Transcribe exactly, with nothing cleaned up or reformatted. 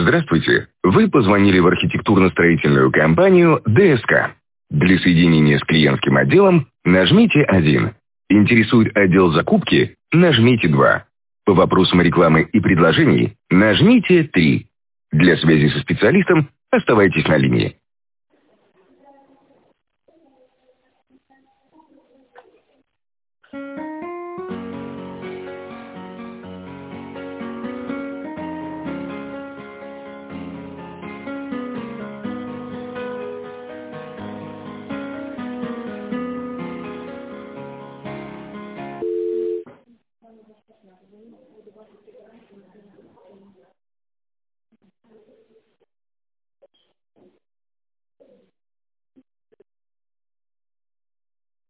Здравствуйте. Вы позвонили в архитектурно-строительную компанию ДСК. Для соединения с клиентским отделом нажмите один. Интересует отдел закупки? Нажмите два. По вопросам рекламы и предложений нажмите три. Для связи со специалистом оставайтесь на линии.